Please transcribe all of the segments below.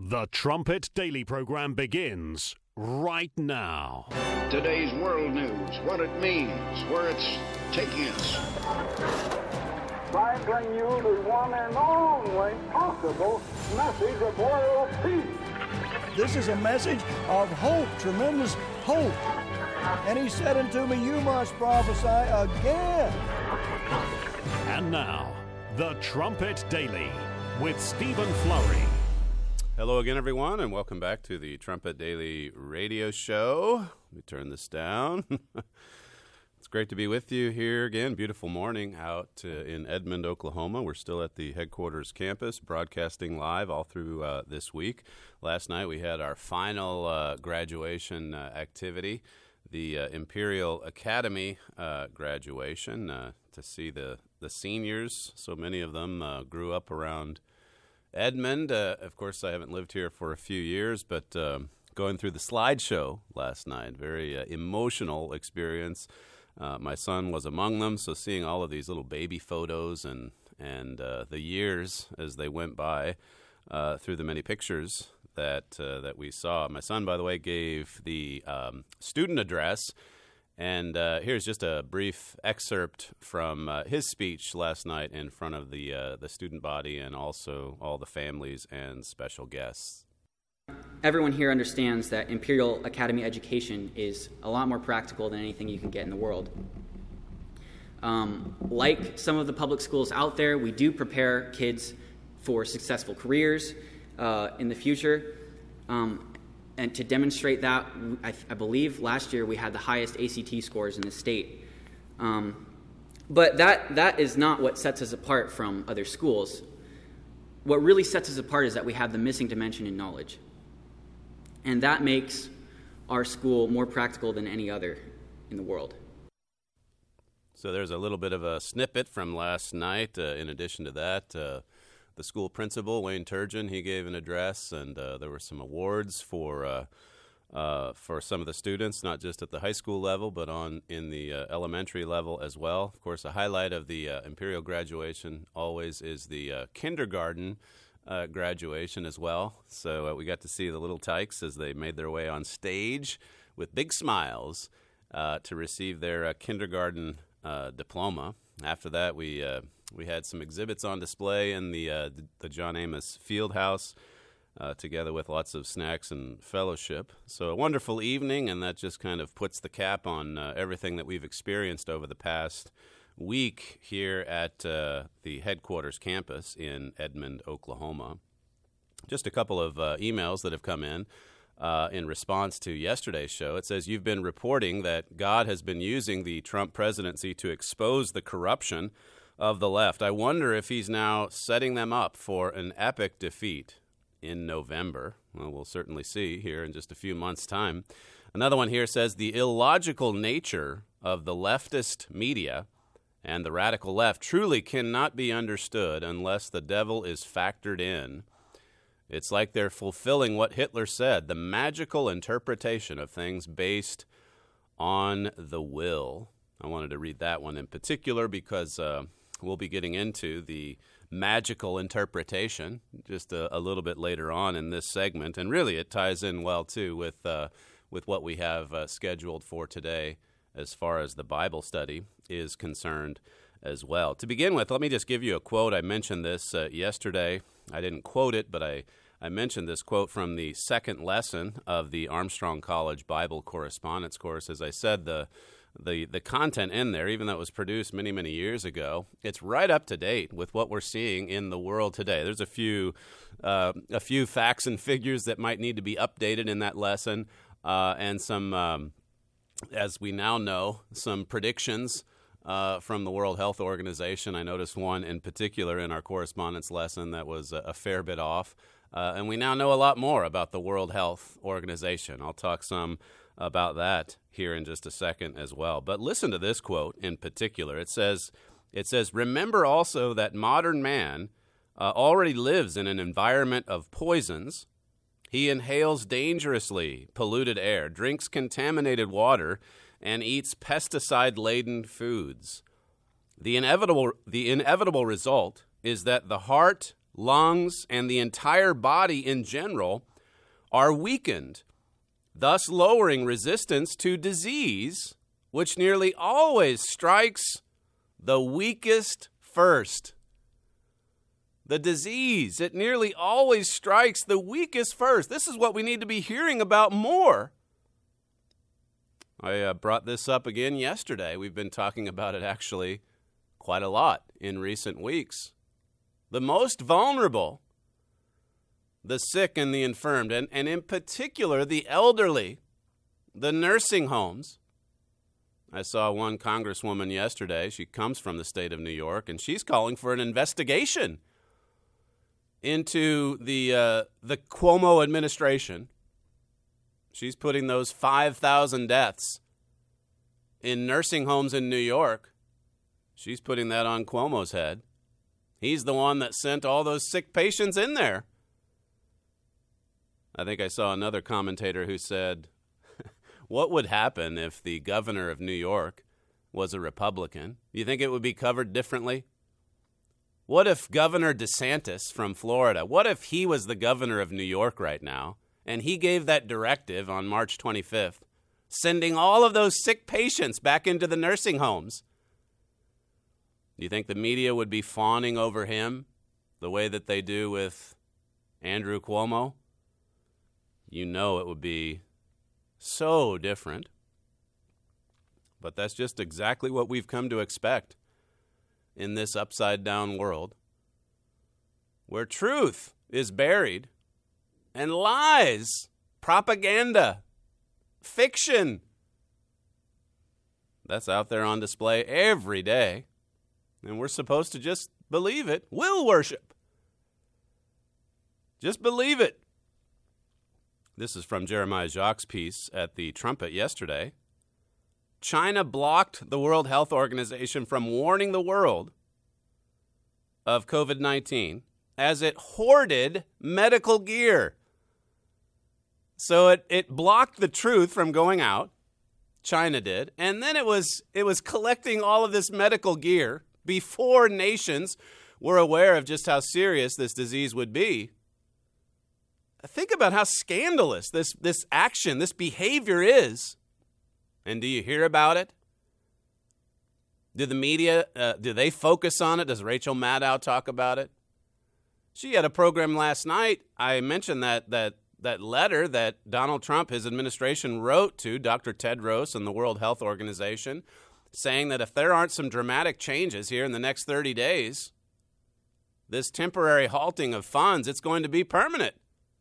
The Trumpet Daily program begins right now. Today's world news, what it means, where it's taking us. I bring you the one and only possible message of world peace. This is a message of hope, tremendous hope. And he said unto me, you must prophesy again. And now, The Trumpet Daily with Stephen Flurry. Hello again, everyone, and welcome back to the Trumpet Daily radio show. Let me turn this down. It's great to be with you here again. Beautiful morning out in Edmond, Oklahoma. We're still at the headquarters campus, broadcasting live all through this week. Last night we had our final graduation activity, the Imperial Academy graduation, to see the seniors. So many of them grew up around Edmond. Of course, I haven't lived here for a few years, but going through the slideshow last night, very emotional experience. My son was among them, so seeing all of these little baby photos and the years as they went by through the many pictures that we saw. My son, by the way, gave the student address. And here's just a brief excerpt from his speech last night in front of the student body and also all the families and special guests. Everyone here understands that Imperial Academy education is a lot more practical than anything you can get in the world. Like some of the public schools out there, we do prepare kids for successful careers in the future. And to demonstrate that, I believe last year we had the highest ACT scores in the state. But that is not what sets us apart from other schools. What really sets us apart is that we have the missing dimension in knowledge. And that makes our school more practical than any other in the world. So there's a little bit of a snippet from last night. In addition to that, the school principal, Wayne Turgeon, he gave an address, and there were some awards for some of the students, not just at the high school level, but in the elementary level as well. Of course, a highlight of the Imperial graduation always is the kindergarten graduation as well. So we got to see the little tykes as they made their way on stage with big smiles to receive their kindergarten diploma. After that, we had some exhibits on display in the John Amos Fieldhouse, together with lots of snacks and fellowship. So a wonderful evening, and that just kind of puts the cap on everything that we've experienced over the past week here at the headquarters campus in Edmond, Oklahoma. Just a couple of emails that have come in response to yesterday's show. It says, you've been reporting that God has been using the Trump presidency to expose the corruption of the left. I wonder if he's now setting them up for an epic defeat in November. Well, we'll certainly see here in just a few months' time. Another one here says, the illogical nature of the leftist media and the radical left truly cannot be understood unless the devil is factored in. It's like they're fulfilling what Hitler said, the magical interpretation of things based on the will. I wanted to read that one in particular because we'll be getting into the magical interpretation just a little bit later on in this segment. And really it ties in well, too, with what we have scheduled for today as far as the Bible study is concerned as well. To begin with, let me just give you a quote. I mentioned this yesterday. I didn't quote it, but I mentioned this quote from the second lesson of the Armstrong College Bible Correspondence course. As I said, the content in there, even though it was produced many, many years ago, it's right up to date with what we're seeing in the world today. There's a few facts and figures that might need to be updated in that lesson, and some, as we now know, some predictions from the World Health Organization. I noticed one in particular in our correspondence lesson that was a fair bit off. And we now know a lot more about the World Health Organization. I'll talk some about that here in just a second as well. But listen to this quote in particular. It says, remember also that modern man already lives in an environment of poisons. He inhales dangerously polluted air, drinks contaminated water, and eats pesticide-laden foods. The inevitable result is that the heart lungs, and the entire body in general are weakened, thus lowering resistance to disease, which nearly always strikes the weakest first. The disease, it nearly always strikes the weakest first. This is what we need to be hearing about more. I brought this up again yesterday. We've been talking about it actually quite a lot in recent weeks. The most vulnerable, the sick and the infirmed, and in particular the elderly, the nursing homes. I saw one congresswoman yesterday. She comes from the state of New York, and she's calling for an investigation into the Cuomo administration. She's putting those 5,000 deaths in nursing homes in New York. She's putting that on Cuomo's head. He's the one that sent all those sick patients in there. I think I saw another commentator who said, what would happen if the governor of New York was a Republican? You think it would be covered differently? What if Governor DeSantis from Florida, what if he was the governor of New York right now, and he gave that directive on March 25th, sending all of those sick patients back into the nursing homes? Do you think the media would be fawning over him the way that they do with Andrew Cuomo? You know it would be so different. But that's just exactly what we've come to expect in this upside-down world, where truth is buried and lies, propaganda, fiction, that's out there on display every day. And we're supposed to just believe it. Will worship. Just believe it. This is from Jeremiah Jacques' piece at the Trumpet yesterday. China blocked the World Health Organization from warning the world of COVID-19 as it hoarded medical gear. So it blocked the truth from going out. China did. And then it was collecting all of this medical gear before nations were aware of just how serious this disease would be. Think about how scandalous this action, this behavior is. And do you hear about it? Do the media, do they focus on it? Does Rachel Maddow talk about it? She had a program last night. I mentioned that letter that Donald Trump, his administration, wrote to Dr. Tedros and the World Health Organization, saying that if there aren't some dramatic changes here in the next 30 days, this temporary halting of funds, it's going to be permanent.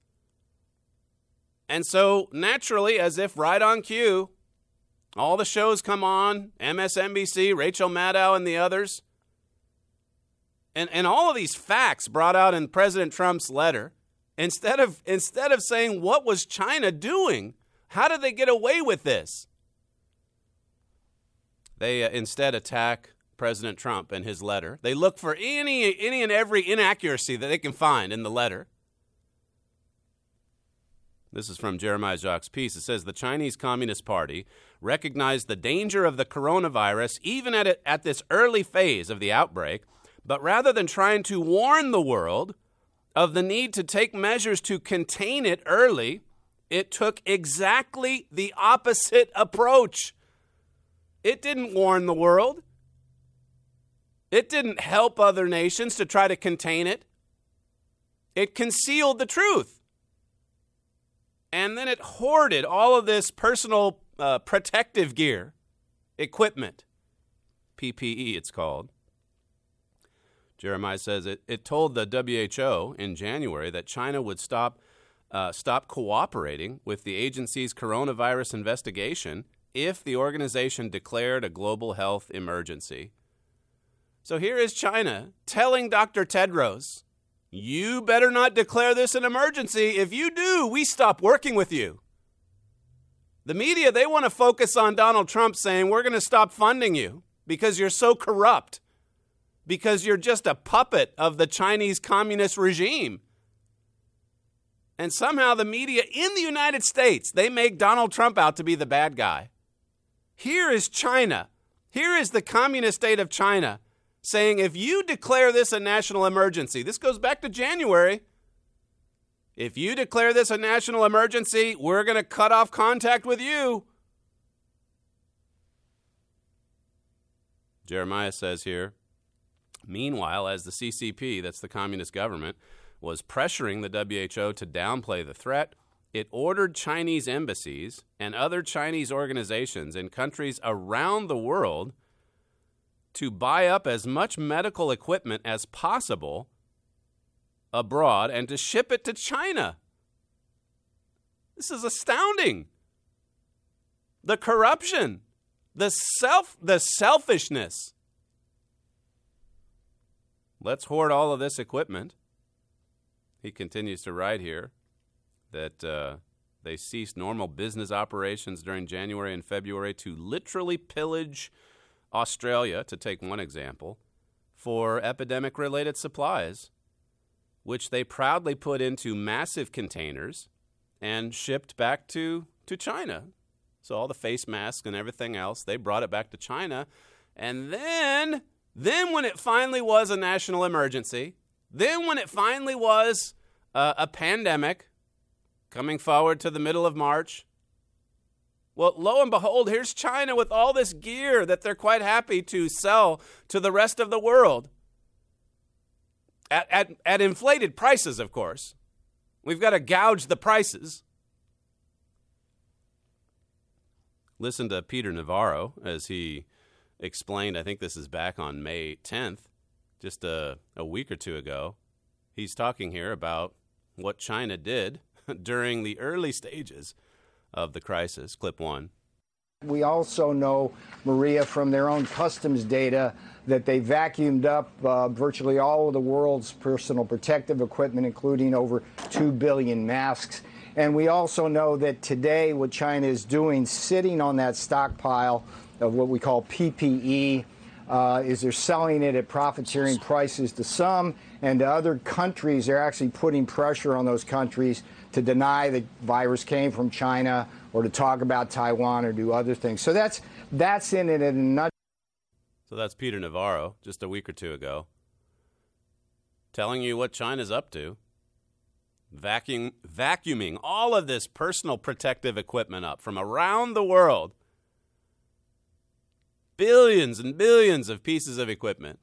And so, naturally, as if right on cue, all the shows come on, MSNBC, Rachel Maddow, and the others. And all of these facts brought out in President Trump's letter, instead of saying, what was China doing? How did they get away with this? They instead attack President Trump and his letter. They look for any and every inaccuracy that they can find in the letter. This is from Jeremiah Jacques' piece. It says, the Chinese Communist Party recognized the danger of the coronavirus even at this early phase of the outbreak, but rather than trying to warn the world of the need to take measures to contain it early, it took exactly the opposite approach. It didn't warn the world. It didn't help other nations to try to contain it. It concealed the truth. And then it hoarded all of this personal protective gear, equipment, PPE it's called. Jeremiah says it told the WHO in January that China would stop cooperating with the agency's coronavirus investigation if the organization declared a global health emergency. So here is China telling Dr. Tedros, you better not declare this an emergency. If you do, we stop working with you. The media, they want to focus on Donald Trump saying, we're going to stop funding you because you're so corrupt, because you're just a puppet of the Chinese communist regime. And somehow the media in the United States, they make Donald Trump out to be the bad guy. Here is China. Here is the communist state of China saying if you declare this a national emergency, this goes back to January, if you declare this a national emergency, we're going to cut off contact with you. Jeremiah says here, meanwhile, as the CCP, that's the communist government, was pressuring the WHO to downplay the threat, it ordered Chinese embassies and other Chinese organizations in countries around the world to buy up as much medical equipment as possible abroad and to ship it to China. This is astounding. The corruption, the selfishness. Let's hoard all of this equipment. He continues to write here that they ceased normal business operations during January and February to literally pillage Australia, to take one example, for epidemic-related supplies, which they proudly put into massive containers and shipped back to China. So all the face masks and everything else, they brought it back to China. And then when it finally was a national emergency, then when it finally was a pandemic coming forward to the middle of March, well, lo and behold, here's China with all this gear that they're quite happy to sell to the rest of the world. At inflated prices, of course. We've got to gouge the prices. Listen to Peter Navarro as he explained, I think this is back on May 10th, just a week or two ago. He's talking here about what China did during the early stages of the crisis. Clip 1. We also know, Maria, from their own customs data that they vacuumed up virtually all of the world's personal protective equipment, including over 2 billion masks. And we also know that today what China is doing, sitting on that stockpile of what we call PPE, is they're selling it at profit-sharing prices to some, and to other countries, they're actually putting pressure on those countries to deny the virus came from China or to talk about Taiwan or do other things. So that's in it in a nutshell. So that's Peter Navarro just a week or two ago telling you what China's up to. Vacuuming all of this personal protective equipment up from around the world. Billions and billions of pieces of equipment.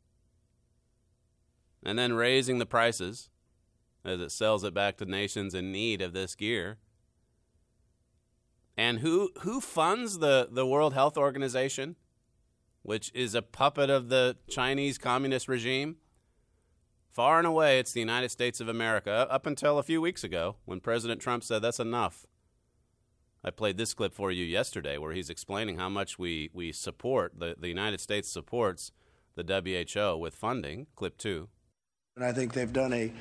And then raising the prices as it sells it back to nations in need of this gear. And who funds the World Health Organization, which is a puppet of the Chinese communist regime? Far and away, it's the United States of America, up until a few weeks ago when President Trump said that's enough. I played this clip for you yesterday where he's explaining how much we support, the United States supports the WHO with funding. Clip 2. And I think they've done a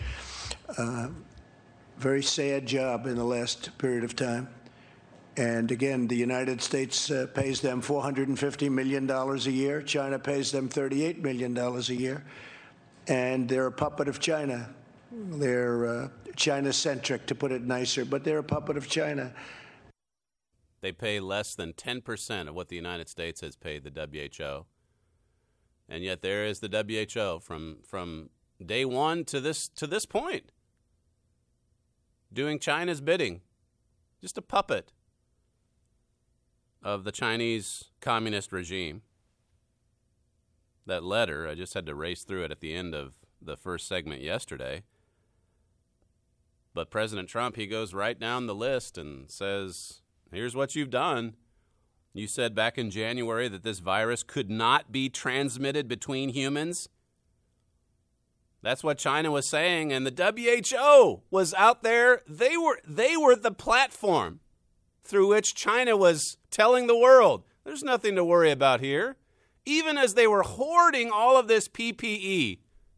very sad job in the last period of time. And again, the United States pays them $450 million a year. China pays them $38 million a year. And they're a puppet of China. They're China-centric, to put it nicer, but they're a puppet of China. They pay less than 10% of what the United States has paid the WHO. And yet there is the WHO from day one to this point, doing China's bidding. Just a puppet of the Chinese communist regime. That letter, I just had to race through it at the end of the first segment yesterday. But President Trump, he goes right down the list and says, here's what you've done. You said back in January that this virus could not be transmitted between humans. That's what China was saying, and the WHO was out there. They were the platform through which China was telling the world, there's nothing to worry about here, even as they were hoarding all of this PPE.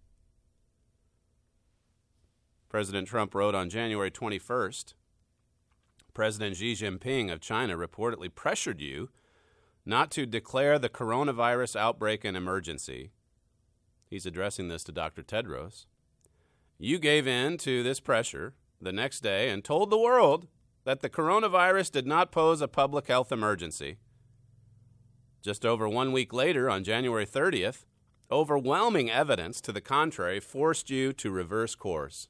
President Trump wrote on January 21st, President Xi Jinping of China reportedly pressured you not to declare the coronavirus outbreak an emergency. He's addressing this to Dr. Tedros. You gave in to this pressure the next day and told the world that the coronavirus did not pose a public health emergency. Just over 1 week later, on January 30th, Overwhelming evidence to the contrary forced you to reverse course.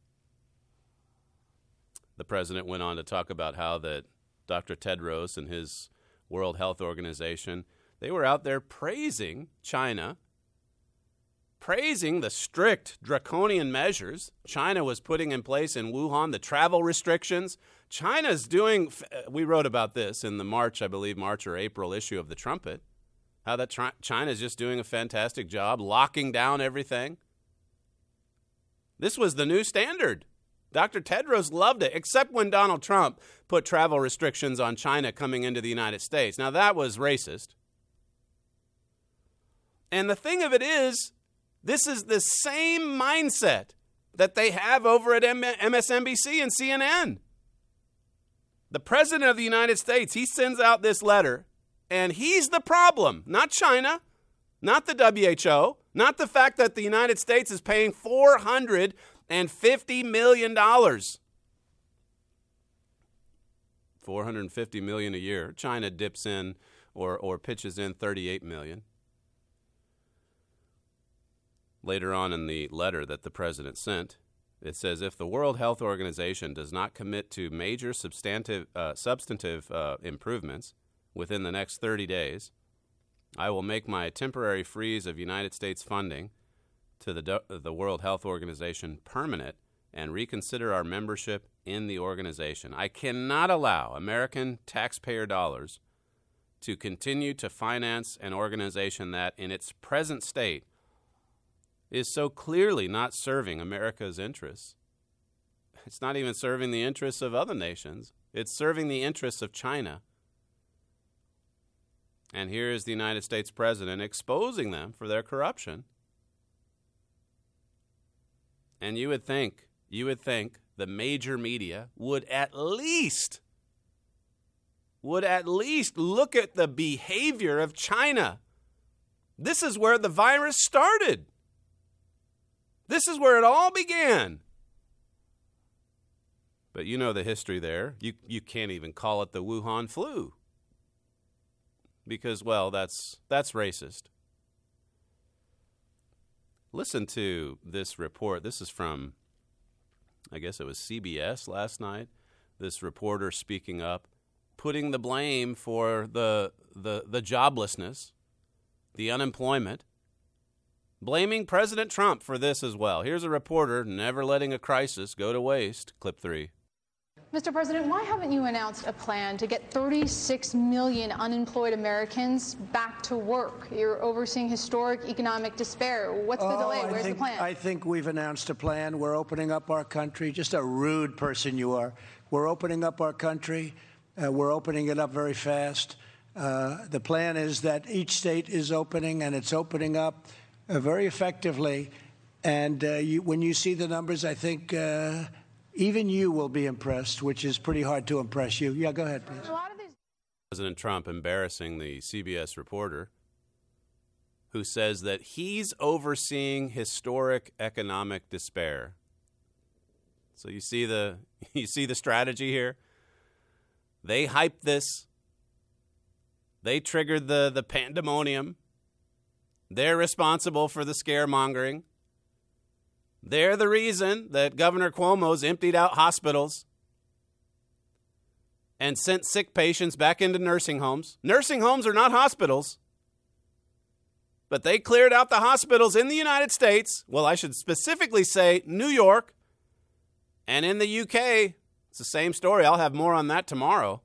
The president went on to talk about how that Dr. Tedros and his World Health Organization, they were out there praising China, praising the strict draconian measures China was putting in place in Wuhan, the travel restrictions. China's doing, we wrote about this in the March or April issue of the Trumpet, how that China's just doing a fantastic job locking down everything. This was the new standard. Dr. Tedros loved it, except when Donald Trump put travel restrictions on China coming into the United States. Now, that was racist. And the thing of it is, this is the same mindset that they have over at MSNBC and CNN. The President of the United States, he sends out this letter, and he's the problem, not China, not the WHO, not the fact that the United States is paying $450 million. $450 million a year. China dips in or pitches in $38 million. Later on in the letter that the president sent, it says, if the World Health Organization does not commit to major substantive improvements within the next 30 days, I will make my temporary freeze of United States funding to the World Health Organization permanent and reconsider our membership in the organization. I cannot allow American taxpayer dollars to continue to finance an organization that, in its present state, is so clearly not serving America's interests. It's not even serving the interests of other nations. It's serving the interests of China. And here is the United States president exposing them for their corruption. And you would think the major media would at least look at the behavior of China. This is where the virus started. This is where it all began. But you know the history there. You can't even call it the Wuhan flu. Because, well, that's racist. Listen to this report. This is from, I guess it was CBS last night. This reporter speaking up, putting the blame for the joblessness, the unemployment, blaming President Trump for this as well. Here's a reporter never letting a crisis go to waste. Clip 3. Mr. President, why haven't you announced a plan to get 36 million unemployed Americans back to work? You're overseeing historic economic despair. What's the delay? Where's the plan? I think we've announced a plan. We're opening up our country. Just a rude person you are. We're opening up our country. We're opening it up very fast. The plan is that each state is opening, and it's opening up very effectively. And when you see the numbers, I think even you will be impressed, which is pretty hard to impress you. Yeah, go ahead, please. President Trump embarrassing the CBS reporter who says that he's overseeing historic economic despair. So you see the strategy here? They hyped this. They triggered the pandemonium. They're responsible for the scaremongering. They're the reason that Governor Cuomo's emptied out hospitals and sent sick patients back into nursing homes. Nursing homes are not hospitals, but they cleared out the hospitals in the United States. Well, I should specifically say New York, and in the UK. It's the same story. I'll have more on that tomorrow.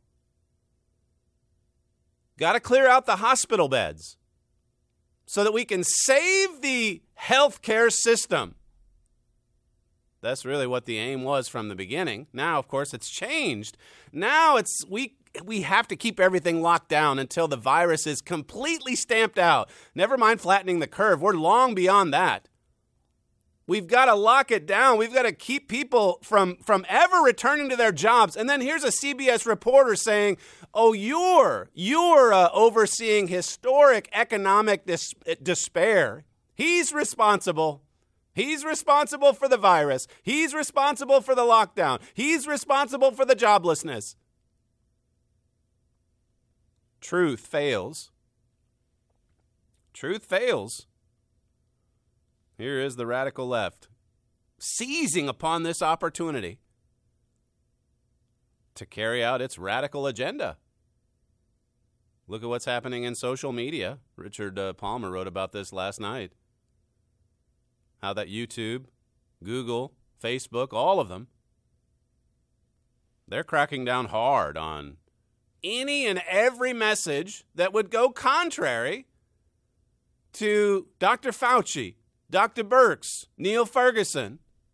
Got to clear out the hospital beds so that we can save the healthcare system. That's really what the aim was from the beginning. Now, of course, it's changed. Now we have to keep everything locked down until the virus is completely stamped out. Never mind flattening the curve. We're long beyond that. We've got to lock it down. We've got to keep people from ever returning to their jobs. And then here's a CBS reporter saying, oh, you're overseeing historic economic despair. He's responsible. He's responsible for the virus. He's responsible for the lockdown. He's responsible for the joblessness. Truth fails. Truth fails Here is the radical left seizing upon this opportunity to carry out its radical agenda. Look at what's happening in social media. Richard Palmer wrote about this last night. How that YouTube, Google, Facebook, all of them, they're cracking down hard on any and every message that would go contrary to Dr. Fauci, Dr. Birx, Neil Ferguson.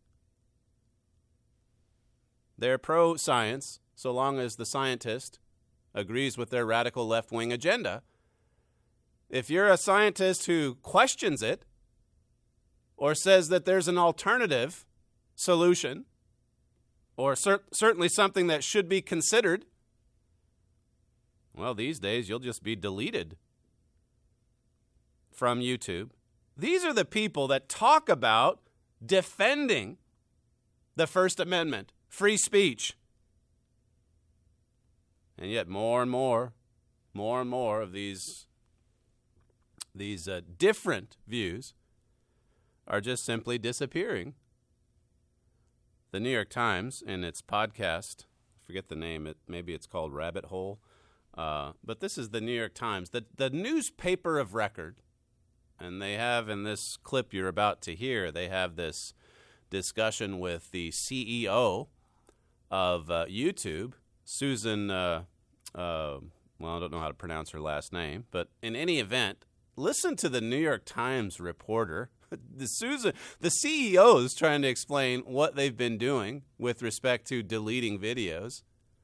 They're pro-science so long as the scientist agrees with their radical left-wing agenda. If you're a scientist who questions it or says that there's an alternative solution or certainly something that should be considered, well, these days you'll just be deleted from YouTube. These are the people that talk about defending the First Amendment, free speech. And yet more and more of these different views are just simply disappearing. The New York Times, in its podcast, I forget the name, maybe it's called Rabbit Hole, but this is the New York Times, the newspaper of record. And they have, in this clip you're about to hear, they have this discussion with the CEO of YouTube, Susan, well, I don't know how to pronounce her last name, but in any event, listen to the New York Times reporter. The CEO is trying to explain what they've been doing with respect to deleting videos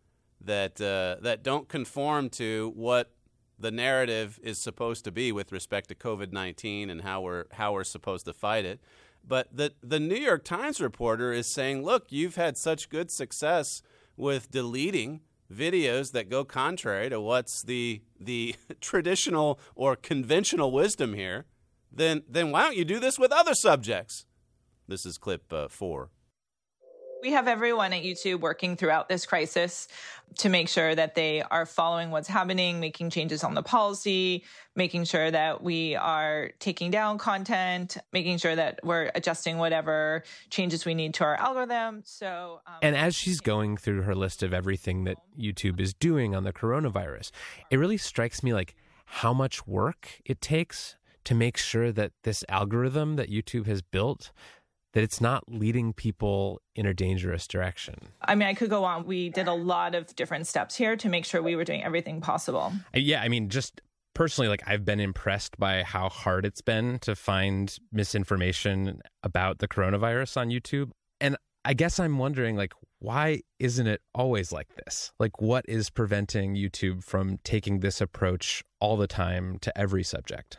that don't conform to what the narrative is supposed to be with respect to COVID-19 and how we're supposed to fight it. But the New York Times reporter is saying, look, you've had such good success with deleting videos that go contrary to what's the traditional or conventional wisdom here, then why don't you do this with other subjects? This is clip 4. We have everyone at YouTube working throughout this crisis to make sure that they are following what's happening, making changes on the policy, making sure that we are taking down content, making sure that we're adjusting whatever changes we need to our algorithm. And as she's going through her list of everything that YouTube is doing on the coronavirus, it really strikes me like how much work it takes to make sure that this algorithm that YouTube has built, that it's not leading people in a dangerous direction. I mean, I could go on. We did a lot of different steps here to make sure we were doing everything possible. Yeah, I mean, just personally, like, I've been impressed by how hard it's been to find misinformation about the coronavirus on YouTube. And I guess I'm wondering, like, why isn't it always like this? Like, what is preventing YouTube from taking this approach all the time to every subject?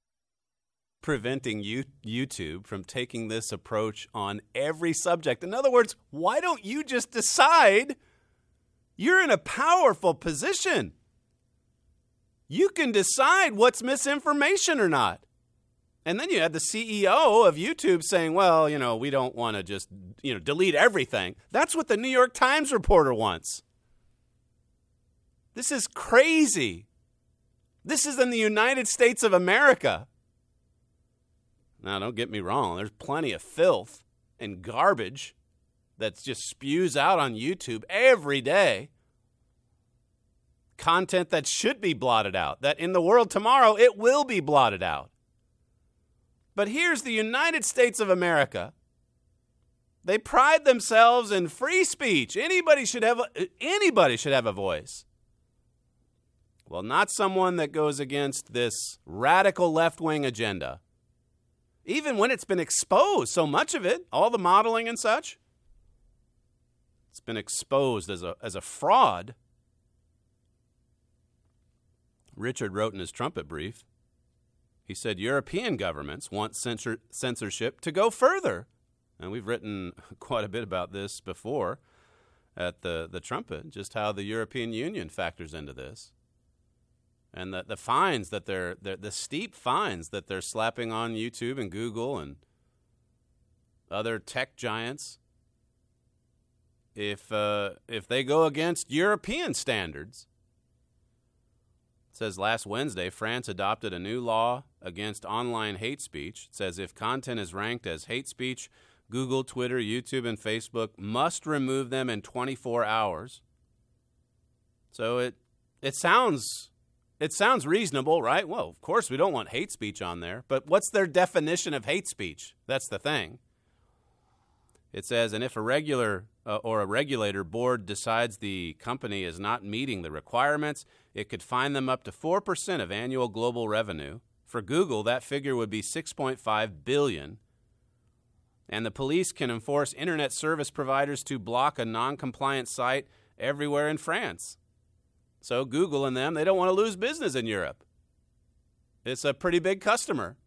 Preventing YouTube from taking this approach on every subject. In other words, why don't you just decide you're in a powerful position? You can decide what's misinformation or not. And then you had the CEO of YouTube saying, well, we don't want to just, delete everything. That's what the New York Times reporter wants. This is crazy. This is in the United States of America. Now, don't get me wrong. There's plenty of filth and garbage that just spews out on YouTube every day. Content that should be blotted out, that in the world tomorrow, it will be blotted out. But here's the United States of America. They pride themselves in free speech. Anybody should have a voice. Well, not someone that goes against this radical left-wing agenda. Even when it's been exposed, so much of it, all the modeling and such, it's been exposed as a fraud. Richard wrote in his trumpet brief, he said European governments want censorship to go further. And we've written quite a bit about this before at the trumpet, just how the European Union factors into this. And the fines that the steep fines that they're slapping on YouTube and Google and other tech giants, if they go against European standards. says last Wednesday, France adopted a new law against online hate speech. It says if content is ranked as hate speech, Google, Twitter, YouTube, and Facebook must remove them in 24 hours. So it sounds reasonable, right? Well, of course we don't want hate speech on there, but what's their definition of hate speech? That's the thing. It says, and if a regulator board decides the company is not meeting the requirements, it could fine them up to 4% of annual global revenue. For Google, that figure would be $6.5 billion. And the police can enforce internet service providers to block a non-compliant site everywhere in France. So Google and them, they don't want to lose business in Europe. It's a pretty big customer.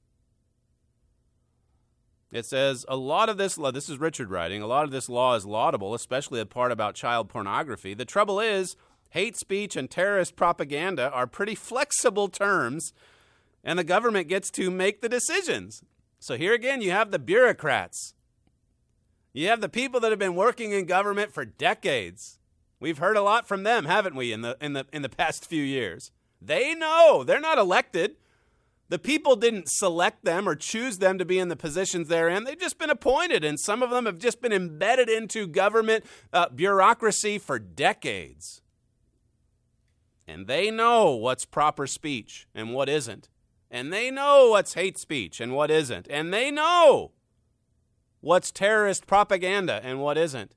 It says a lot of this law, this is Richard writing, a lot of this law is laudable, especially the part about child pornography. The trouble is, hate speech and terrorist propaganda are pretty flexible terms, and the government gets to make the decisions. So here again, you have the bureaucrats. You have the people that have been working in government for decades. We've heard a lot from them, haven't we, in the past few years? They know. They're not elected. The people didn't select them or choose them to be in the positions they're in. They've just been appointed, and some of them have just been embedded into government bureaucracy for decades. And they know what's proper speech and what isn't. And they know what's hate speech and what isn't. And they know what's terrorist propaganda and what isn't.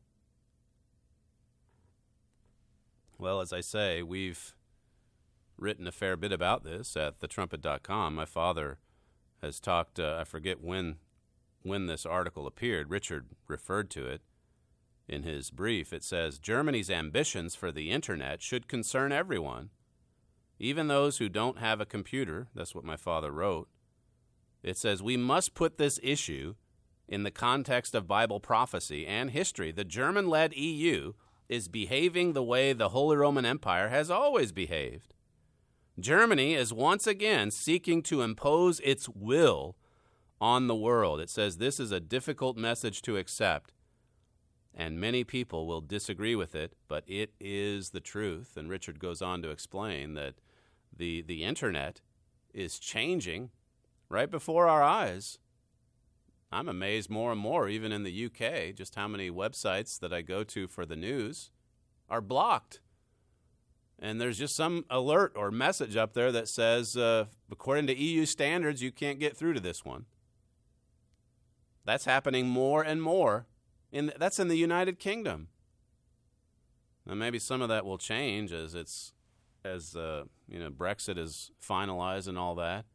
Well, as I say, we've written a fair bit about this at thetrumpet.com. My father has talked, I forget when this article appeared. Richard referred to it in his brief. It says, Germany's ambitions for the internet should concern everyone, even those who don't have a computer. That's what my father wrote. It says, we must put this issue in the context of Bible prophecy and history. The German-led EU is behaving the way the Holy Roman Empire has always behaved. Germany is once again seeking to impose its will on the world. It says this is a difficult message to accept, and many people will disagree with it, but it is the truth. And Richard goes on to explain that the internet is changing right before our eyes. I'm amazed more and more, even in the UK, just how many websites that I go to for the news are blocked. And there's just some alert or message up there that says, according to EU standards, you can't get through to this one. That's happening more and more. That's in the United Kingdom. Now, maybe some of that will change as Brexit is finalized and all that.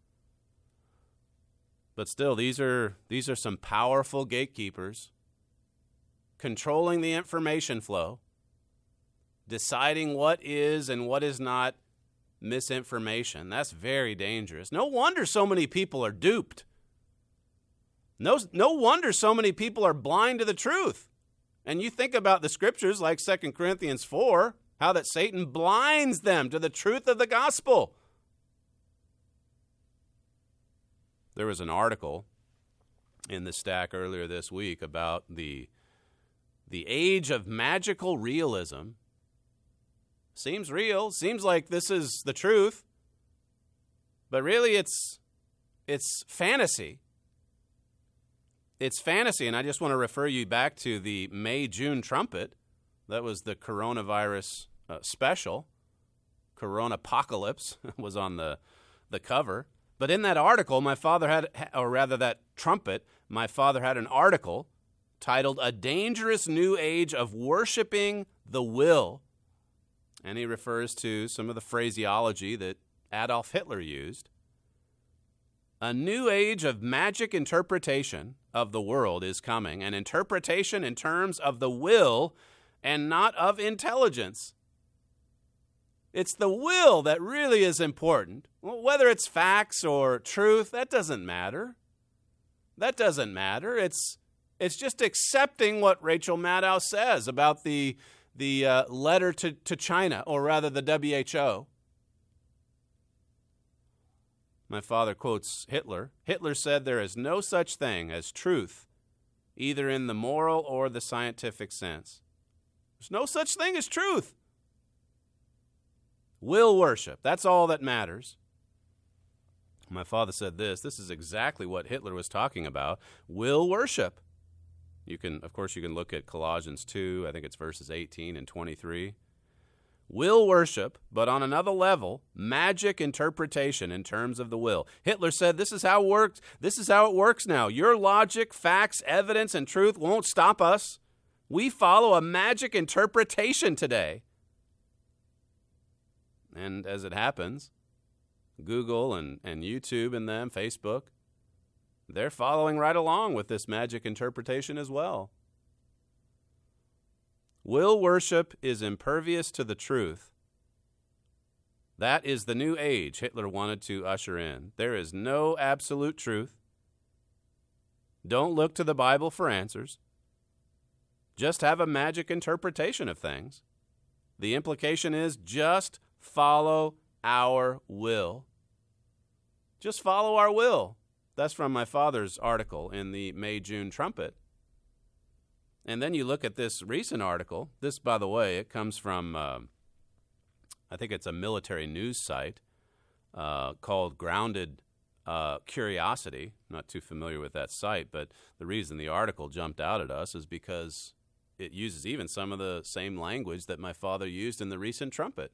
But still, these are some powerful gatekeepers controlling the information flow, deciding what is and what is not misinformation. That's very dangerous. No wonder so many people are duped. No wonder so many people are blind to the truth. And you think about the scriptures like 2 Corinthians 4, how that Satan blinds them to the truth of the gospel. There was an article in the Stack earlier this week about the age of magical realism. Seems real, seems like this is the truth, but really it's fantasy. It's fantasy, and I just want to refer you back to the May-June trumpet. That was the coronavirus special. Coronapocalypse was on the cover. But in that article, my father had, or rather that trumpet, my father had an article titled A Dangerous New Age of Worshiping the Will. And he refers to some of the phraseology that Adolf Hitler used. A new age of magic interpretation of the world is coming, an interpretation in terms of the will and not of intelligence. It's the will that really is important. Whether it's facts or truth, that doesn't matter. That doesn't matter. It's just accepting what Rachel Maddow says about the letter to China, or rather the WHO. My father quotes Hitler. Hitler said there is no such thing as truth, either in the moral or the scientific sense. There's no such thing as truth. Will worship. That's all that matters. My father said this is exactly what Hitler was talking about. Will worship. Of course, you can look at Colossians 2, I think it's verses 18 and 23. Will worship, but on another level, magic interpretation in terms of the will. Hitler said this is how it works. This is how it works now. Your logic, facts, evidence, and truth won't stop us. We follow a magic interpretation today. And as it happens, Google and YouTube and them, Facebook, they're following right along with this magic interpretation as well. Will worship is impervious to the truth. That is the new age Hitler wanted to usher in. There is no absolute truth. Don't look to the Bible for answers. Just have a magic interpretation of things. The implication is just follow our will. Just follow our will. That's from my father's article in the May-June Trumpet. And then you look at this recent article. This, by the way, it comes from, I think it's a military news site called Grounded Curiosity. I'm not too familiar with that site, but the reason the article jumped out at us is because it uses even some of the same language that my father used in the recent Trumpet.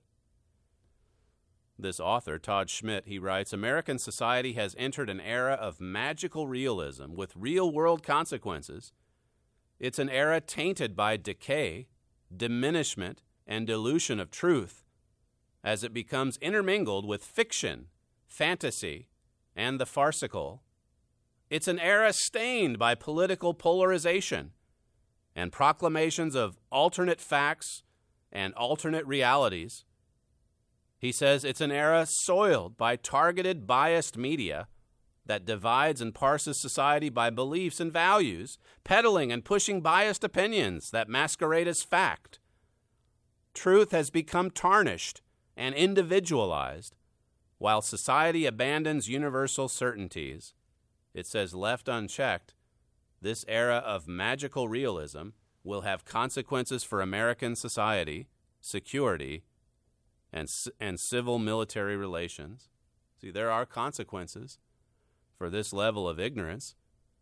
This author, Todd Schmidt, he writes, American society has entered an era of magical realism with real-world consequences. It's an era tainted by decay, diminishment, and dilution of truth as it becomes intermingled with fiction, fantasy, and the farcical. It's an era stained by political polarization and proclamations of alternate facts and alternate realities. He says it's an era soiled by targeted, biased media that divides and parses society by beliefs and values, peddling and pushing biased opinions that masquerade as fact. Truth has become tarnished and individualized, while society abandons universal certainties. It says, left unchecked, this era of magical realism will have consequences for American society, security, and civil military relations. See, there are consequences for this level of ignorance.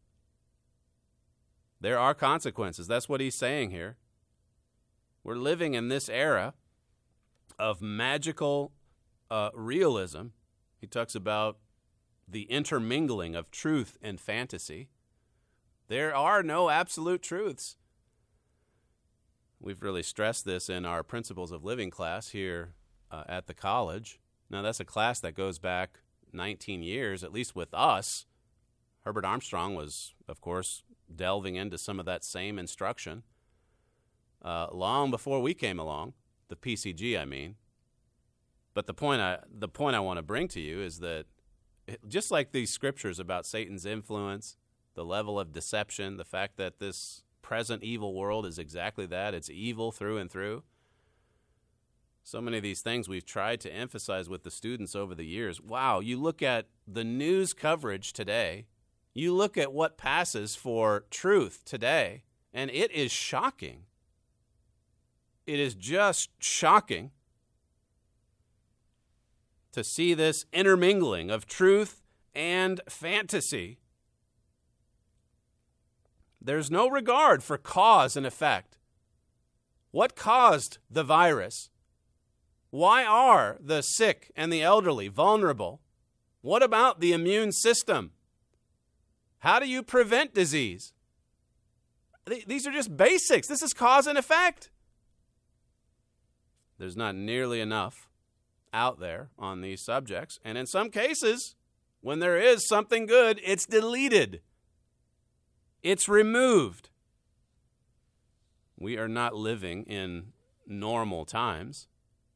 There are consequences. That's what he's saying here. We're living in this era of magical realism. He talks about the intermingling of truth and fantasy. There are no absolute truths. We've really stressed this in our Principles of Living class here at the college. Now, that's a class that goes back 19 years, at least with us. Herbert Armstrong was, of course, delving into some of that same instruction long before we came along, the PCG, I mean. But the point I want to bring to you is that just like these scriptures about Satan's influence, the level of deception, the fact that this present evil world is exactly that, it's evil through and through. So many of these things we've tried to emphasize with the students over the years. Wow, you look at the news coverage today, you look at what passes for truth today, and it is shocking. It is just shocking to see this intermingling of truth and fantasy. There's no regard for cause and effect. What caused the virus? Why are the sick and the elderly vulnerable? What about the immune system? How do you prevent disease? These are just basics. This is cause and effect. There's not nearly enough out there on these subjects. And in some cases, when there is something good, it's deleted. It's removed. We are not living in normal times.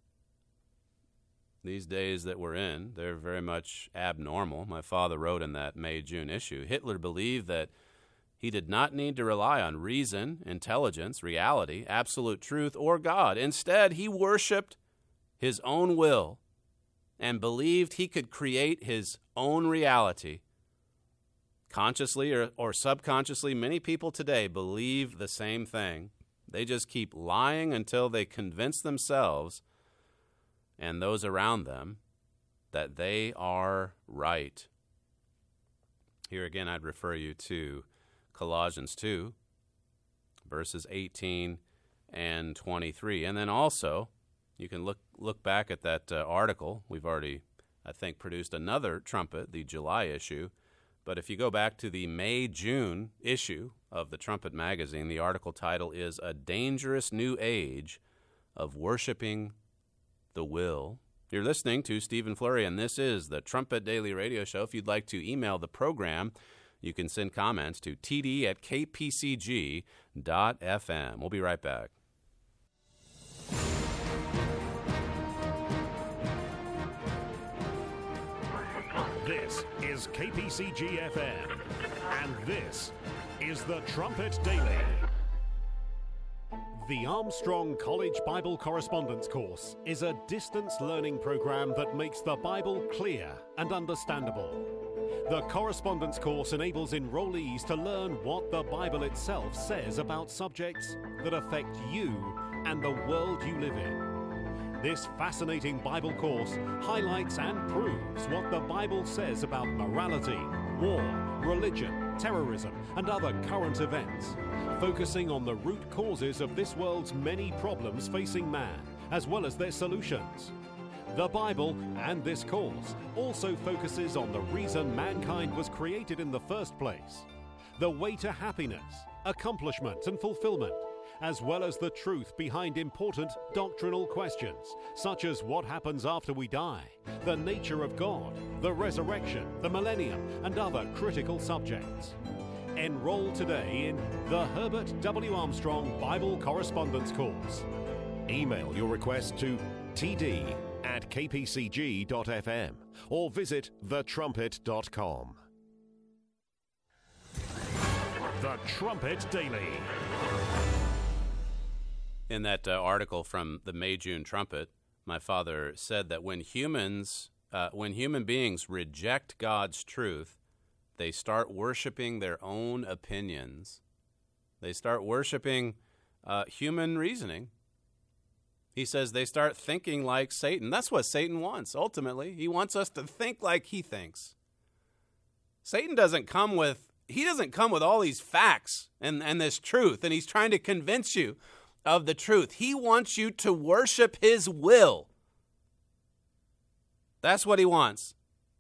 These days that we're in, they're very much abnormal. My father wrote in that May-June issue, Hitler believed that he did not need to rely on reason, intelligence, reality, absolute truth, or God. Instead, he worshipped his own will and believed he could create his own reality. Consciously or subconsciously, many people today believe the same thing. They just keep lying until they convince themselves and those around them that they are right. Here again, I'd refer you to Colossians 2, verses 18 and 23. And then also, you can look back at that article. We've already, I think, produced another Trumpet, the July issue. But if you go back to the May-June issue of the Trumpet magazine, the article title is A Dangerous New Age of Worshiping the Will. You're listening to Stephen Flurry, and this is the Trumpet Daily Radio Show. If you'd like to email the program, you can send comments to td@kpcg.fm. We'll be right back. This is KPCG-FM, and this is the Trumpet Daily. The Armstrong College Bible Correspondence Course is a distance learning program that makes the Bible clear and understandable. The correspondence course enables enrollees to learn what the Bible itself says about subjects that affect you and the world you live in. This fascinating Bible course highlights and proves what the Bible says about morality, war, religion, terrorism, and other current events, focusing on the root causes of this world's many problems facing man, as well as their solutions. The Bible and this course also focuses on the reason mankind was created in the first place, the way to happiness, accomplishment, and fulfillment, as well as the truth behind important doctrinal questions, such as what happens after we die, the nature of God, the resurrection, the millennium, and other critical subjects. Enroll today in the Herbert W. Armstrong Bible Correspondence Course. Email your request to td@kpcg.fm or visit thetrumpet.com. The Trumpet Daily. In that article from the May-June Trumpet, my father said that when human beings reject God's truth, they start worshiping their own opinions. They start worshiping human reasoning. He says they start thinking like Satan. That's what Satan wants, ultimately. He wants us to think like he thinks. Satan doesn't come with all these facts and this truth, and he's trying to convince you of the truth. He wants you to worship his will. That's what he wants.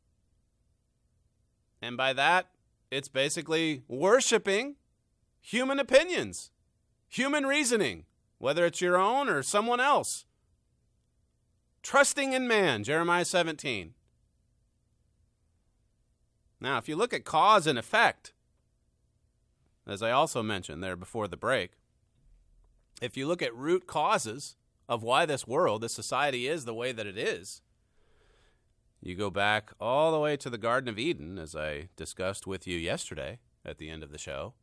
And by that, it's basically worshiping human opinions, human reasoning, whether it's your own or someone else. Trusting in man, Jeremiah 17. Now, if you look at cause and effect, as I also mentioned there before the break, if you look at root causes of why this world, this society is the way that it is, you go back all the way to the Garden of Eden, as I discussed with you yesterday at the end of the show,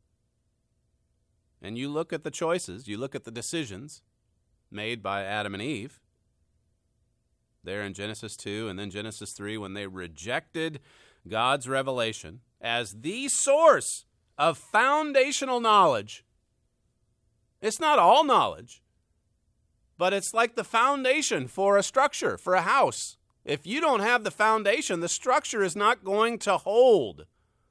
and you look at the choices, you look at the decisions made by Adam and Eve, there in Genesis 2 and then Genesis 3, when they rejected God's revelation as the source of foundational knowledge. It's not all knowledge, but it's like the foundation for a structure, for a house. If you don't have the foundation, the structure is not going to hold.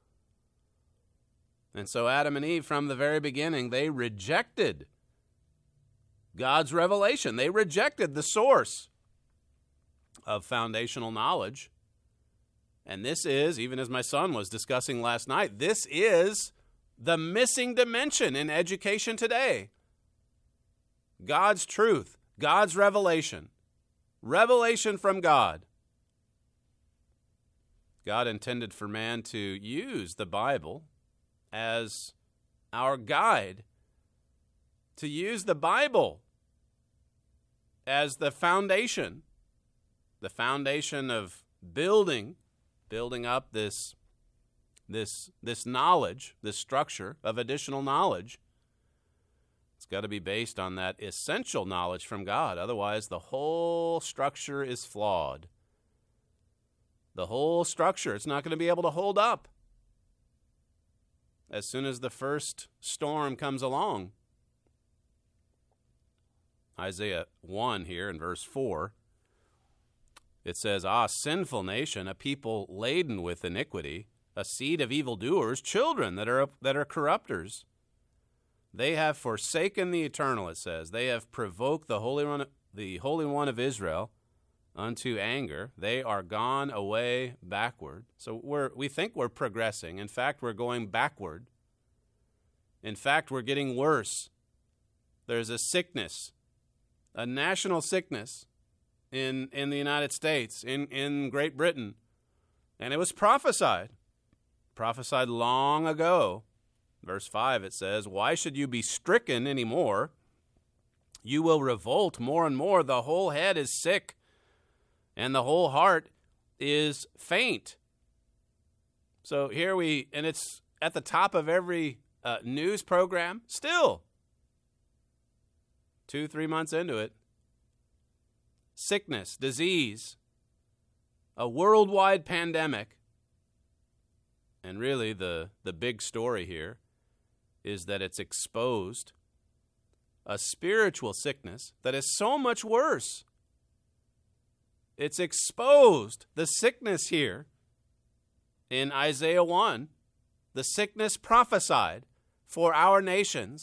And so Adam and Eve, from the very beginning, they rejected God's revelation. They rejected the source of foundational knowledge. And this is, even as my son was discussing last night, this is the missing dimension in education today. God's truth, God's revelation, revelation from God. God intended for man to use the Bible as our guide, to use the Bible as the foundation of building up this knowledge, this structure of additional knowledge. It's got to be based on that essential knowledge from God. Otherwise, the whole structure is flawed. The whole structure, it's not going to be able to hold up. As soon as the first storm comes along. Isaiah 1 here in verse 4 It says, sinful nation, a people laden with iniquity, a seed of evildoers, children that are corrupters. They have forsaken the eternal, it says. They have provoked the Holy One of Israel unto anger. They are gone away backward. So we think we're progressing. In fact, we're going backward. In fact, we're getting worse. There's a sickness, a national sickness in the United States, in Great Britain. And it was prophesied long ago. Verse 5, it says, why should you be stricken anymore? You will revolt more and more. The whole head is sick, and the whole heart is faint. So and it's at the top of every news program, still. 2-3 months into it. Sickness, disease, a worldwide pandemic. And really the big story here is that it's exposed a spiritual sickness that is so much worse. It's exposed the sickness here in Isaiah 1, the sickness prophesied for our nations.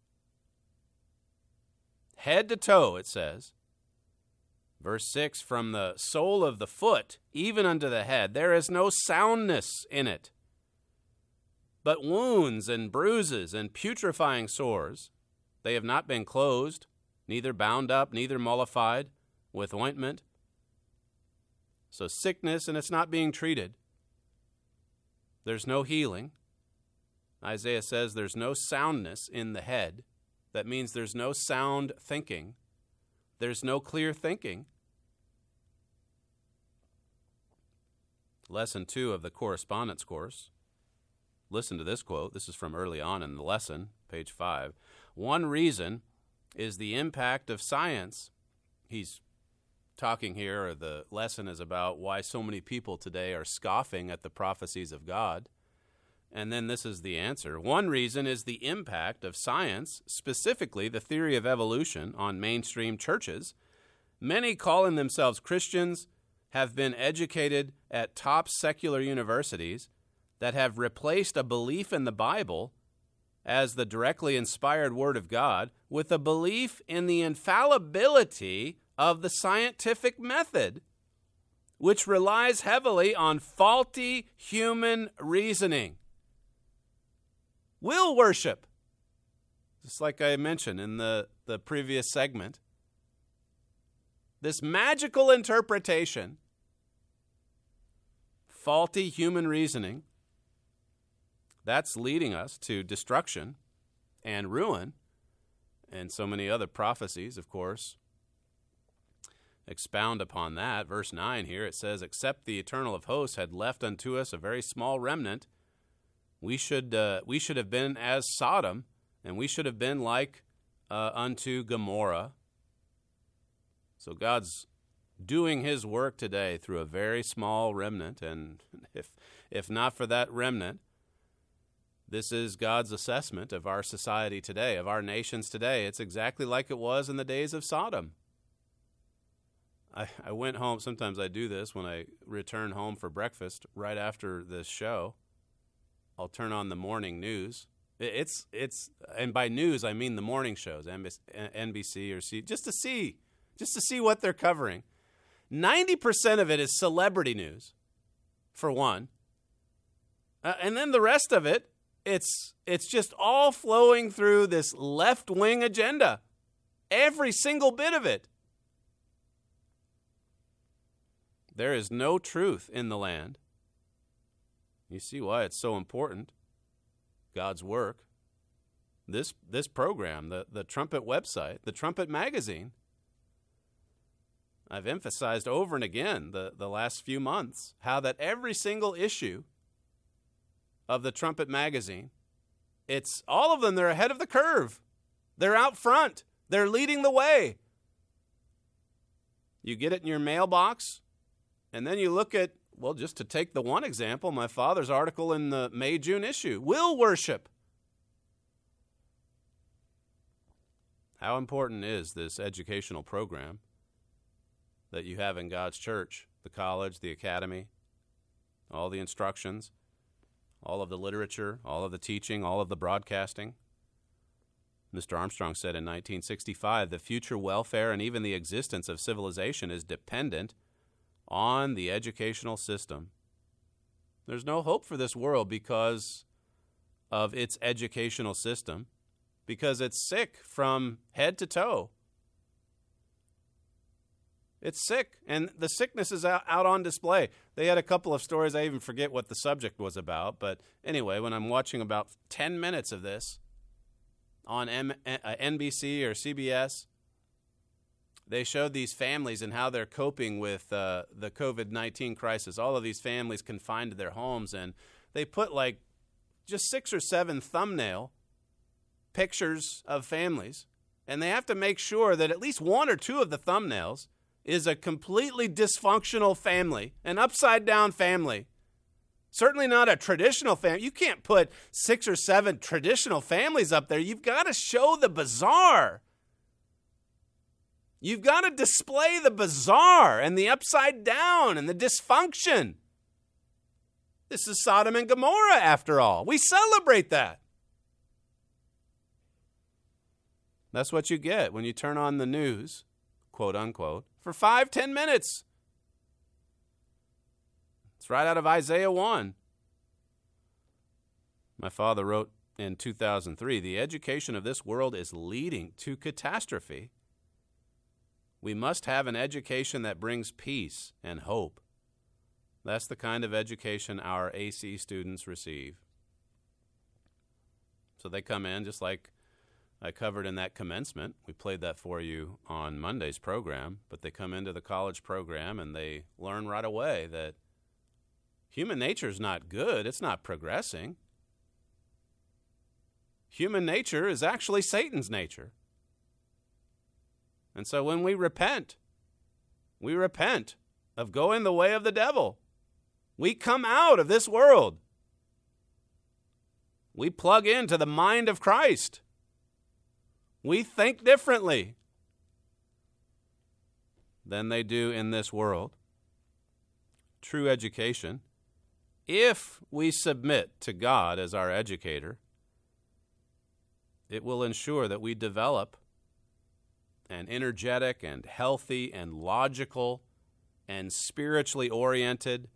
Head to toe, it says. Verse 6, from the sole of the foot, even unto the head, there is no soundness in it, but wounds and bruises and putrefying sores. They have not been closed, neither bound up, neither mollified with ointment. So sickness, and it's not being treated. There's no healing. Isaiah says there's no soundness in the head. That means there's no sound thinking. There's no clear thinking. Lesson 2 of the correspondence course. Listen to this quote. This is from early on in the lesson, page 5. One reason is the impact of science. He's talking here, or the lesson is about why so many people today are scoffing at the prophecies of God. And then this is the answer. One reason is the impact of science, specifically the theory of evolution, on mainstream churches. Many calling themselves Christians have been educated at top secular universities that have replaced a belief in the Bible as the directly inspired Word of God with a belief in the infallibility of the scientific method, which relies heavily on faulty human reasoning. Will worship, just like I mentioned in the previous segment. This magical interpretation, faulty human reasoning, that's leading us to destruction and ruin, and so many other prophecies, of course, expound upon that. Verse 9 here, it says, except the Eternal of hosts had left unto us a very small remnant, we should have been as Sodom, and we should have been like unto Gomorrah. So God's doing his work today through a very small remnant, and if not for that remnant, this is God's assessment of our society today, of our nations today. It's exactly like it was in the days of Sodom. I went home, sometimes I do this when I return home for breakfast right after this show. I'll turn on the morning news. It's and by news I mean the morning shows, NBC or C, just to see what they're covering. 90% of it is celebrity news, for one, and then the rest of it, it's just all flowing through this left-wing agenda, every single bit of it. There is no truth in the land. You see why it's so important, God's work. This program, the Trumpet website, the Trumpet magazine, I've emphasized over and again the last few months how that every single issue of the Trumpet magazine, it's all of them, they're ahead of the curve. They're out front. They're leading the way. You get it in your mailbox, and then you look at, well, just to take the one example, my father's article in the May-June issue, Will worship. How important is this educational program that you have in God's church, the college, the academy, all the instructions, all of the literature, all of the teaching, all of the broadcasting. Mr. Armstrong said in 1965, the future welfare and even the existence of civilization is dependent on the educational system. There's no hope for this world because of its educational system, because it's sick from head to toe. It's sick, and the sickness is out on display. They had a couple of stories. I even forget what the subject was about. But anyway, when I'm watching about 10 minutes of this on NBC or CBS, they showed these families and how they're coping with the COVID-19 crisis. All of these families confined to their homes, and they put like just 6 or 7 thumbnail pictures of families, and they have to make sure that at least 1 or 2 of the thumbnails is a completely dysfunctional family, an upside-down family. Certainly not a traditional family. You can't put 6 or 7 traditional families up there. You've got to show the bizarre. You've got to display the bizarre and the upside down and the dysfunction. This is Sodom and Gomorrah, after all. We celebrate that. That's what you get when you turn on the news, quote unquote, for 5-10 minutes. It's right out of Isaiah 1. My father wrote in 2003, the education of this world is leading to catastrophe. We must have an education that brings peace and hope. That's the kind of education our AC students receive. So they come in just like I covered in that commencement. We played that for you on Monday's program, but they come into the college program and they learn right away that human nature is not good. It's not progressing. Human nature is actually Satan's nature. And so when we repent of going the way of the devil. We come out of this world. We plug into the mind of Christ. We think differently than they do in this world. True education, if we submit to God as our educator, it will ensure that we develop an energetic and healthy and logical and spiritually oriented,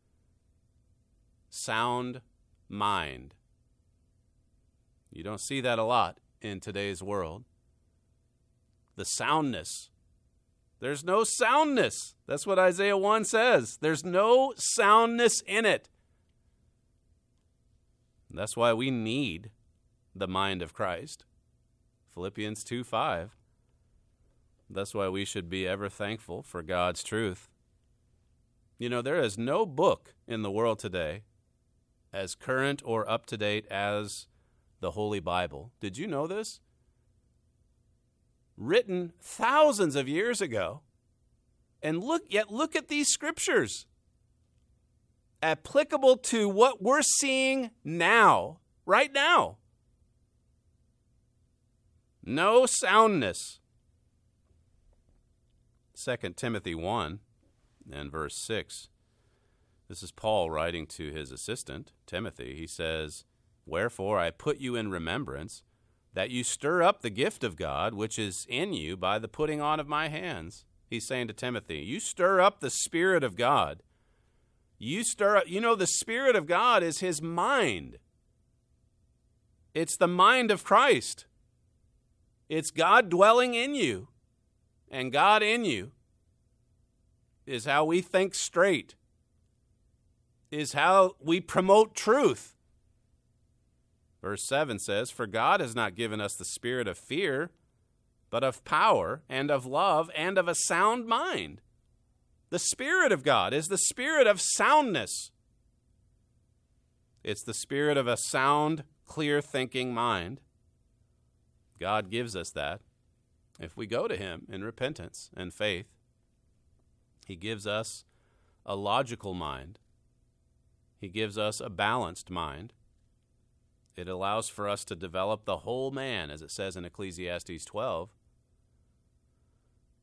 sound mind. You don't see that a lot in today's world. The soundness. There's no soundness. That's what Isaiah 1 says. There's no soundness in it. That's why we need the mind of Christ. Philippians 2:5. That's why we should be ever thankful for God's truth. You know, there is no book in the world today as current or up-to-date as the Holy Bible. Did you know this? Written thousands of years ago. And look at these scriptures. Applicable to what we're seeing now, right now. No soundness. 2 Timothy 1 and verse 6. This is Paul writing to his assistant, Timothy. He says, "Wherefore I put you in remembrance, that you stir up the gift of God, which is in you by the putting on of my hands." He's saying to Timothy, you stir up the Spirit of God. You stir up, the Spirit of God is his mind. It's the mind of Christ. It's God dwelling in you. And God in you is how we think straight, is how we promote truth. Verse 7 says, "For God has not given us the spirit of fear, but of power and of love and of a sound mind." The Spirit of God is the spirit of soundness. It's the spirit of a sound, clear-thinking mind. God gives us that if we go to him in repentance and faith. He gives us a logical mind. He gives us a balanced mind. It allows for us to develop the whole man, as it says in Ecclesiastes 12.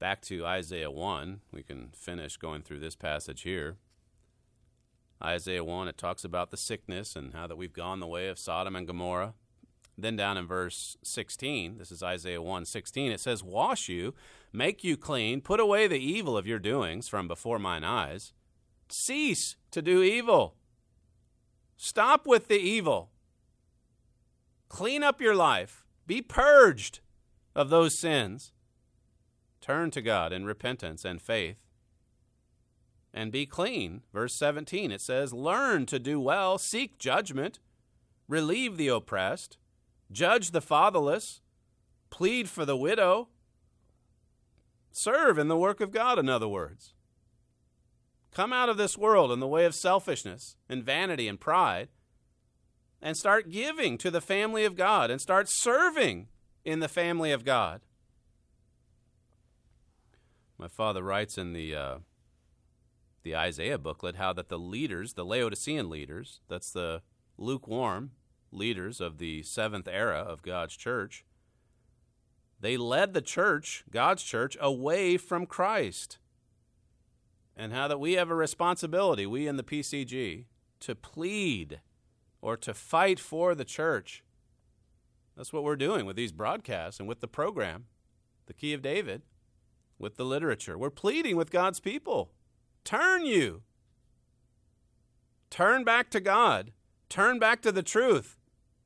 Back to Isaiah 1, we can finish going through this passage here. Isaiah 1, it talks about the sickness and how that we've gone the way of Sodom and Gomorrah. Then down in verse 16, this is Isaiah 1:16, it says, "Wash you, make you clean, put away the evil of your doings from before mine eyes. Cease to do evil. Stop with the evil. Clean up your life. Be purged of those sins. Turn to God in repentance and faith, and be clean." Verse 17, it says, "Learn to do well, seek judgment, relieve the oppressed, judge the fatherless, plead for the widow." Serve in the work of God, in other words. Come out of this world in the way of selfishness and vanity and pride, and start giving to the family of God, and start serving in the family of God. My father writes in the Isaiah booklet how that the leaders, the Laodicean leaders, that's the lukewarm leaders of the seventh era of God's church, they led the church, God's church, away from Christ. And how that we have a responsibility, we in the PCG, to plead or to fight for the church. That's what we're doing with these broadcasts and with the program, The Key of David, with the literature. We're pleading with God's people. Turn you. Turn back to God. Turn back to the truth.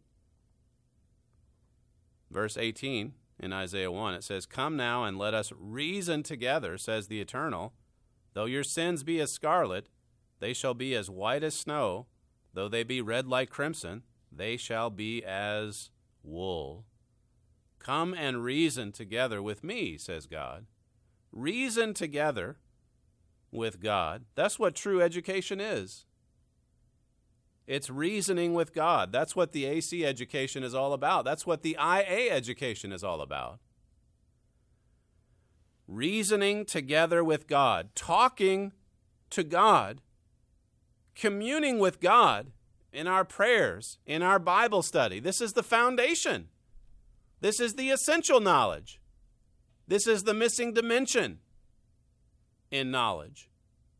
Verse 18 in Isaiah 1, it says, "Come now and let us reason together, says the Eternal. Though your sins be as scarlet, they shall be as white as snow. Though they be red like crimson, they shall be as wool." Come and reason together with me, says God. Reason together with God. That's what true education is. It's reasoning with God. That's what the AC education is all about. That's what the IA education is all about. Reasoning together with God, talking to God, communing with God in our prayers, in our Bible study. This is the foundation. This is the essential knowledge. This is the missing dimension in knowledge.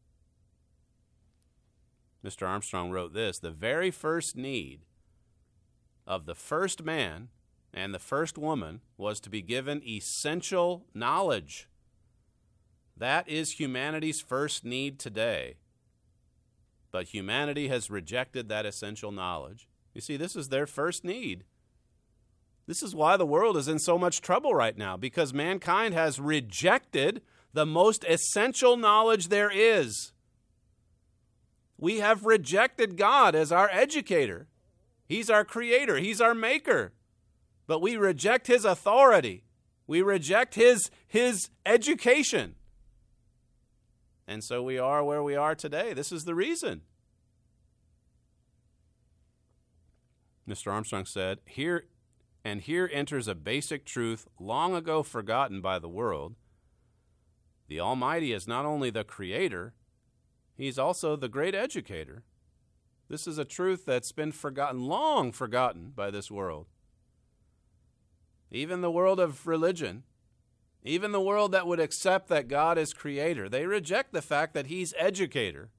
Mr. Armstrong wrote this: "The very first need of the first man and the first woman was to be given essential knowledge. That is humanity's first need today. But humanity has rejected that essential knowledge." You see, this is their first need. This is why the world is in so much trouble right now, because mankind has rejected the most essential knowledge there is. We have rejected God as our educator. He's our creator. He's our maker. But we reject his authority. We reject his education. And so we are where we are today. This is the reason. Mr. Armstrong said, Here enters a basic truth long ago forgotten by the world. The Almighty is not only the creator, he's also the great educator. This is a truth that's been forgotten, long forgotten by this world. Even the world of religion, even the world that would accept that God is creator, they reject the fact that he's educator.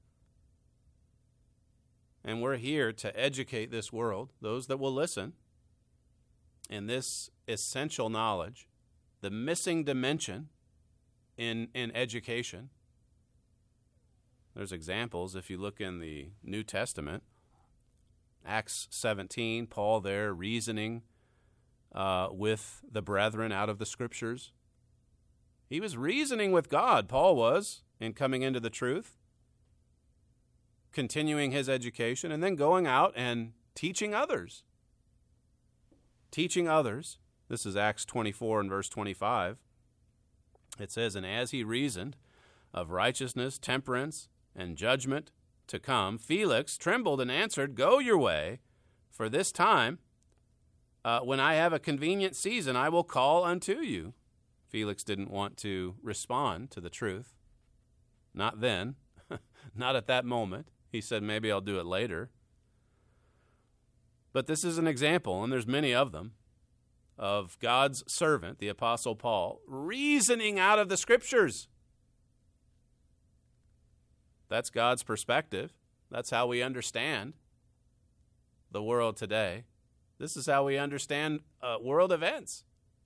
And we're here to educate this world, those that will listen, in this essential knowledge, the missing dimension in education. There's examples if you look in the New Testament. Acts 17, Paul there reasoning with the brethren out of the Scriptures. He was reasoning with God, Paul was, in coming into the truth, continuing his education, and then going out and teaching others. Teaching others. This is Acts 24 and verse 25. It says, "And as he reasoned of righteousness, temperance, and judgment to come, Felix trembled and answered, 'Go your way, for this time, when I have a convenient season, I will call unto you.'" Felix didn't want to respond to the truth. Not then. Not at that moment. He said, maybe I'll do it later. But this is an example, and there's many of them, of God's servant, the Apostle Paul, reasoning out of the Scriptures. That's God's perspective. That's how we understand the world today. This is how we understand world events.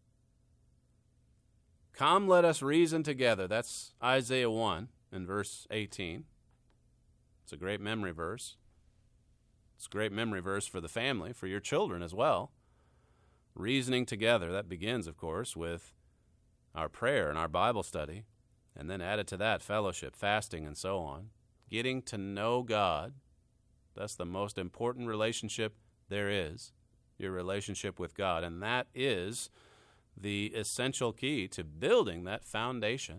Come, let us reason together. That's Isaiah 1 in verse 18. It's a great memory verse. It's a great memory verse for the family, for your children as well. Reasoning together, that begins, of course, with our prayer and our Bible study, and then added to that, fellowship, fasting, and so on. Getting to know God, that's the most important relationship there is, your relationship with God, and that is the essential key to building that foundation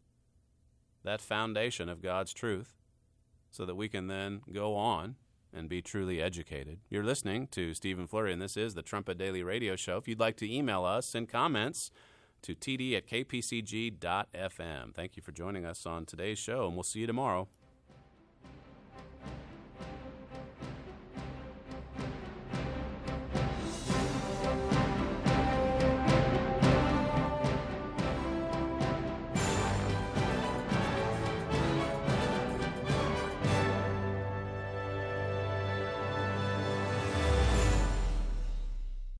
of God's truth, so that we can then go on and be truly educated. You're listening to Stephen Flurry, and this is the Trumpet Daily Radio Show. If you'd like to email us, send comments to td@kpcg.fm. Thank you for joining us on today's show, and we'll see you tomorrow.